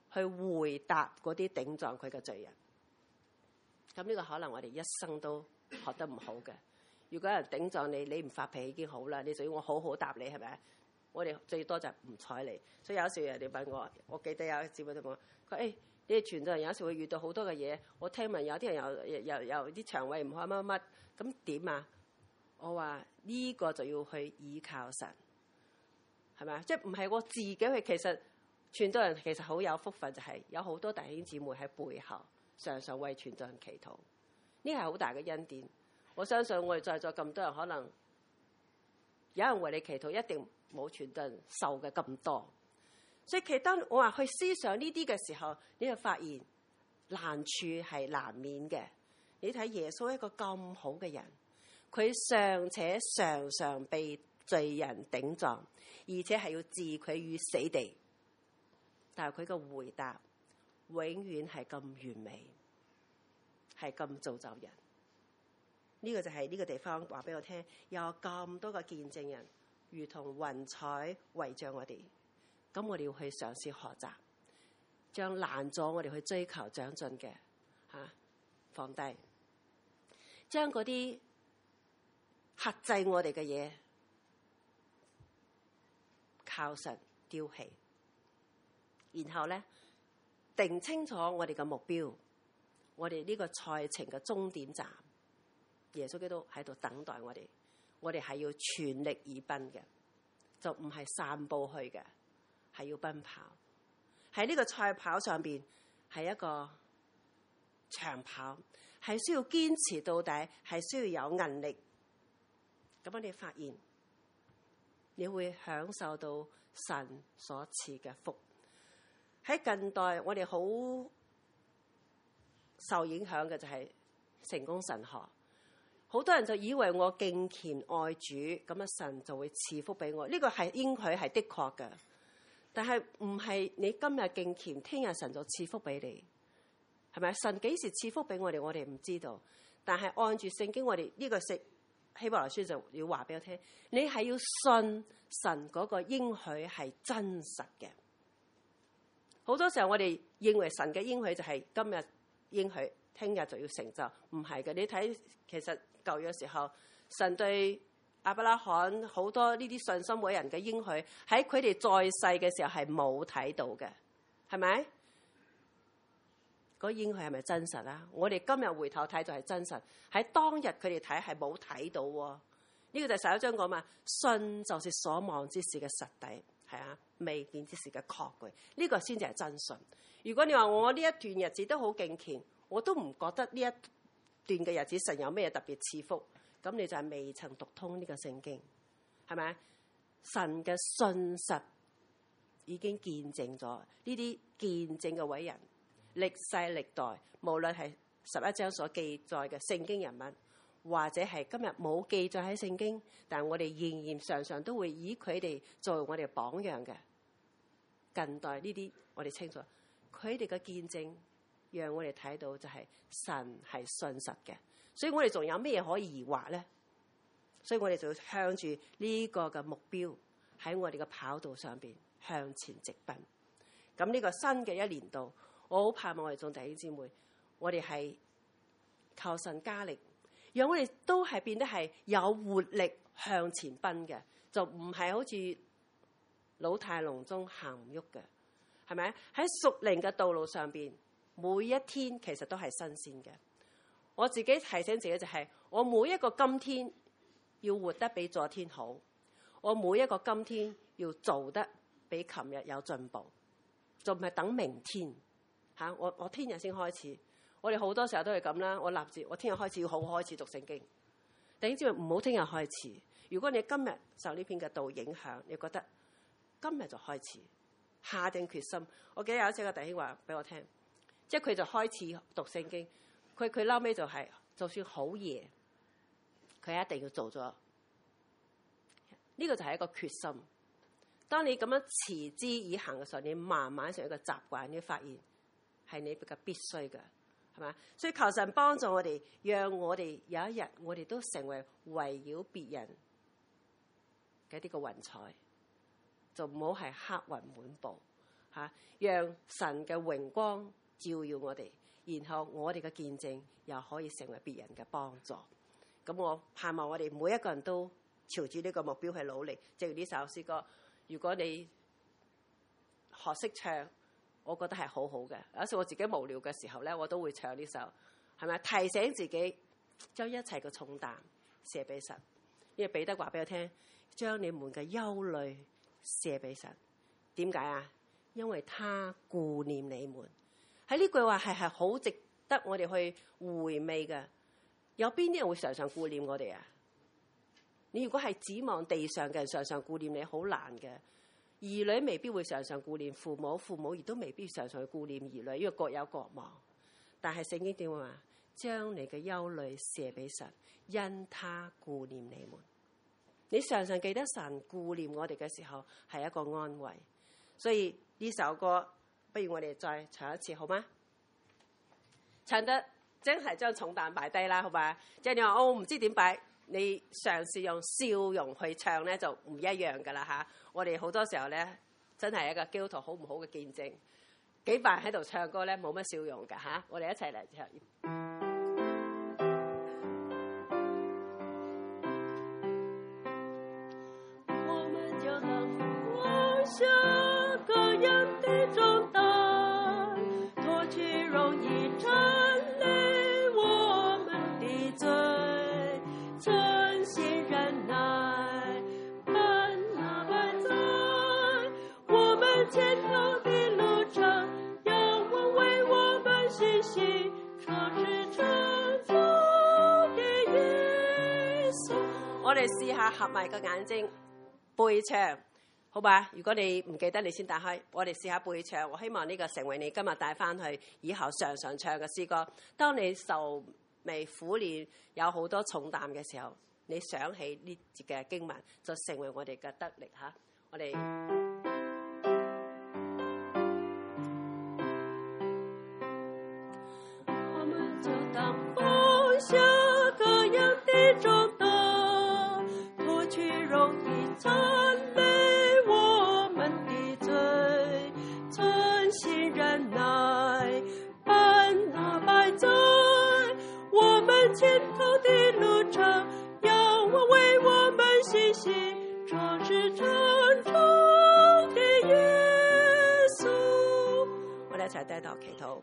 去回答嗰啲頂撞佢嘅罪人。咁呢個可能我哋一生都學得唔好嘅。如果有人頂撞你，你唔發脾氣已經好啦，你就要我好好答你，係咪？我哋最多就唔睬你。所以有時人哋問我記得有一次佢問我，佢誒你哋傳道人有時會遇到好多嘅嘢，我聽聞有啲人有啲腸胃唔好乜乜，咁點啊？我話呢個就要去倚靠神，係咪？即係唔係我自己去？其實傳道人其實好有福分，就係有好多弟兄姊妹喺背後常常為傳道人祈禱，呢係好大嘅恩典。我相信我哋在座咁多人，可能有人為你祈禱，一定冇傳道人受嘅咁多。所以其實當我話去思想呢啲嘅時候，你就發現難處係難免嘅。你睇耶穌一個咁好嘅人，佢尚且常常被罪人頂撞，而且係要置佢於死地，但係佢個回答永遠係咁完美，係咁造就人。呢個就係呢個地方話俾我聽，有咁多個見證人，如同雲彩圍著我哋。咁我哋要去嘗試學習，將攔阻我哋去追求長進嘅放低，將嗰啲克制我哋嘅嘢靠神丟棄，然後咧定清楚我哋嘅目標，我哋呢個賽程嘅終點站，耶穌基督喺度等待我哋，我哋係要全力而奔嘅，就唔係散步去嘅，係要奔跑。喺呢個賽跑上邊係一個長跑，係需要堅持到底，係需要有韌力。咁我哋發現你會享受到神所賜嘅福。喺近代我哋好受影響嘅就係成功神學，好多人就以為我敬虔愛主，咁啊神就會賜福俾我。呢個係應許係的確嘅，但係唔係你今日敬虔，聽日神就賜福俾你，係咪？神幾時賜福俾我哋，我哋唔知道。但係按住聖經，我哋呢個希伯來書就要話俾我聽，你係要信神嗰個應許係真實嘅。好多時候我哋認為神嘅應許就係今日應許，聽日就要成就，唔係嘅。你睇其實舊約時候，神對亞伯拉罕好多呢啲信心偉人嘅應許，喺佢哋在世嘅時候係冇睇到嘅，係咪？嗰應許係咪真實啊？我哋今日回頭睇就係真實，喺當日佢哋睇係冇睇到喎。呢個就係11章講嘛，信就是所望之事嘅實底，係啊，未見之事嘅確據。呢個先至係真信。如果你話我呢一段日子都好敬虔，我都唔覺得呢一段嘅日子神有咩特別賜福，咁你就係未曾讀通呢個聖經，係咪？神嘅信實已經見證咗呢啲見證嘅偉人，歷世歷代，無論係11章所記載嘅聖經人物，或者係今日冇記載喺聖經，但係我哋仍然常常都會以佢哋作為我哋榜樣嘅。近代呢啲我哋清楚，佢哋嘅見證讓我哋睇到就係神係信實嘅，所以我哋仲有咩嘢可以疑惑咧？所以我哋就向住呢個嘅目標喺我哋嘅跑道上邊向前直奔。咁呢個新嘅一年度，我好盼望我哋眾弟兄姊妹，我哋係求神加力，讓我哋都係變得係有活力向前奔嘅，就唔係好似老態龍鍾行唔喐嘅，係咪？喺屬靈嘅道路上邊，每一天其實都係新鮮嘅。我自己提醒自己就係，我每一個今天要活得比昨天好，我每一個今天要做得比琴日有進步，就唔係等明天嚇。我聽日先開始，我哋好多時候都係咁啦。我立志，我聽日開始要好好開始讀聖經。弟兄姊妹唔好聽日開始。如果你今日受呢篇嘅道影響，你覺得今日就開始下定決心。我記得有一次個弟兄話俾我聽，即係佢就開始讀聖經，佢嬲尾就係，就算好夜，佢一定要做咗。呢個就係一個決心。當你咁樣持之以恆嘅時候，你慢慢成一個習慣，你發現係你嘅必須嘅，係嘛？所以求神幫助我哋，讓我哋有一日我哋都成為圍繞別人嘅呢個雲彩，就唔好係黑雲滿布。 嚇，讓神嘅榮光照耀我哋，然後我哋嘅見證又可以成為別人嘅幫助。咁我盼望我哋每一個人都朝住呢個目標去努力。正如呢首詩歌，如果你學識唱，我覺得係好好嘅。有時我自己無聊嘅時候咧，我都會唱呢首，係咪？提醒自己將一切嘅重擔卸俾神。因為彼得話俾我聽，將你們嘅憂慮卸俾神。點解啊？因為他顧念你們。喺呢句話係好值得我哋去回味嘅。有邊啲人會常常顧念我哋啊？你如果係指望地上嘅人常常顧念你，好難嘅。兒女未必會常常顧念父母，父母亦都未必常常去顧念兒女，因為各有各忙。但係聖經點話？將你嘅憂慮卸俾神，因他顧念你們。你常常記得神顧念我哋嘅時候，係一個安慰。所以呢首歌，不如我哋再唱一次好嗎？唱得真係將重擔擺低啦，好嘛？即係你話我唔知點擺，你嘗試用笑容去唱咧，就唔一樣噶啦嚇。我哋好多時候咧，真係一個基督徒好唔好嘅見證。幾百人喺度唱歌咧，冇乜笑容㗎嚇。我哋一齊嚟唱。我們就能放下各樣的重擔，脫去容易纏累我們的罪，存心忍耐，奔那擺在我們前頭的路程，仰望為我們信心創始成終的耶穌。我哋試下合埋個眼睛背唱，好吧？如果你唔記得，你先打開。我哋試下背唱。我希望呢個成為你今日帶翻去以後常常唱嘅詩歌。當你愁眉苦臉有好多重擔嘅時候，你想起呢節嘅經文，就成為我哋嘅得力嚇。我哋我們就當放下各樣的重擔，脫去容易纏累我們的罪，存心忍耐，奔那擺在我們前頭的路程，仰望為我們信心創始成終的耶穌。我哋一齊低頭祈禱。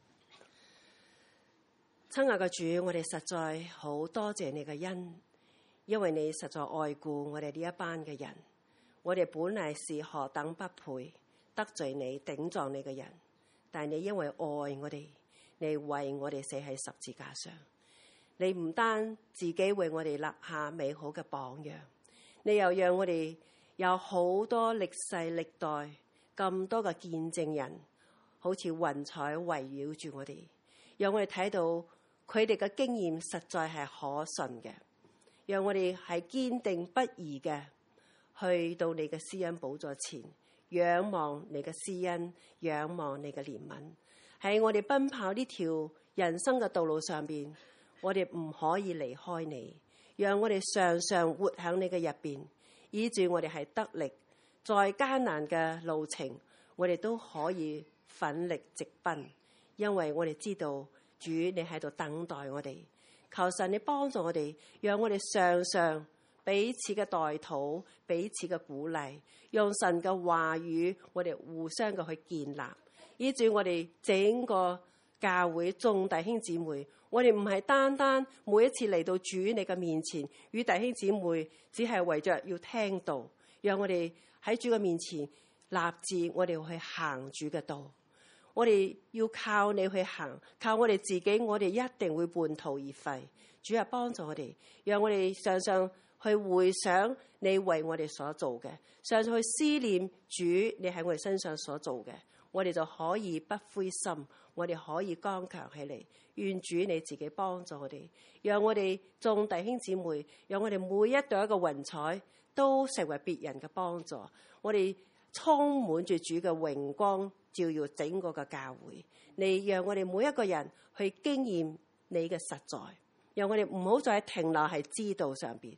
親愛嘅主，我哋實在好多謝你嘅恩，因為你實在愛顧我哋呢一班嘅人。我哋本嚟是何等不配得罪你、頂撞你嘅人，但係你因為愛我哋，你為我哋死喺十字架上。你唔單自己為我哋立下美好嘅榜樣，你又讓我哋有好多歷世歷代咁多嘅見證人，好似雲彩圍繞住我哋，讓我哋睇到佢哋嘅經驗實在係可信嘅，讓我哋係堅定不移嘅去到你嘅施恩寶座前，仰望你嘅施恩，仰望你嘅憐憫。喺我哋奔跑呢條人生嘅道路上邊，我哋唔可以離開你，讓我哋常常活喺你嘅入邊，以致我哋係得力，在艱難嘅路程，我哋都可以奮力直奔，因為我哋知道主你喺度等待我哋。求神你幫助我哋，讓我哋常常彼此嘅代禱，彼此嘅鼓勵，用神嘅話語，我哋互相嘅去建立，以致我哋整個教會眾弟兄姊妹，我哋唔係單單每一次嚟到主你嘅面前，與弟兄姊妹只係為着要聽道，讓我哋喺主嘅面前立志，我哋去行主嘅道。我哋要靠你去行，靠我哋自己，我哋一定會半途而廢。主啊，幫助我哋，讓我哋常常去回想你為我哋所做嘅，常常去思念主你喺我哋身上所做嘅，我哋就可以不灰心，我哋可以剛強起嚟。願主你自己幫助我哋，讓我哋眾弟兄姊妹，讓我哋每一朵一個雲彩都成為別人嘅幫助。我哋充滿住主嘅榮光，照耀整個嘅教會。你讓我哋每一個人去經驗你嘅實在，讓我哋唔好再停留喺知道上邊。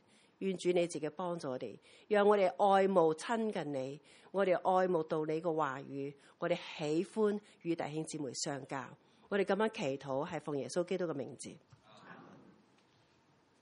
願主你自己幫助我哋，讓我哋愛慕親近你，我哋愛慕到你嘅話語，我哋喜歡與弟兄姊妹相交。我哋咁樣祈禱係奉耶穌基督嘅名字。